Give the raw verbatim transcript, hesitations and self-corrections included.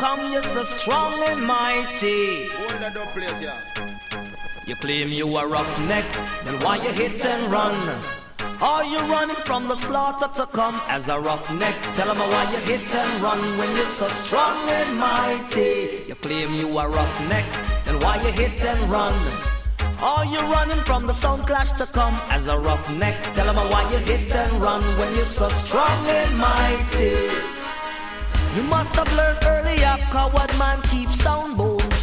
come, you're so strong and mighty. Hold that up, plate, yeah. You claim you are roughneck, then why you hit and run? Are you running from the slaughter to come as a roughneck? Tell 'em why you hit and run when you're so strong and mighty. You claim you are roughneck, then why you hit and run? Are you running from the sound clash to come as a roughneck? Tell 'em why you hit and run when you're so strong and mighty. You must have learned earlier, coward man keep sound bone.